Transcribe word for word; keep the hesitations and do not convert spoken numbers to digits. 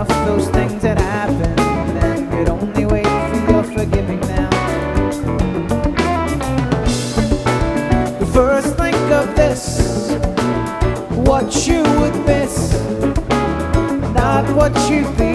enough those things that happened, and could only wait for your forgiving now. First think of this, what you would miss, not what you think.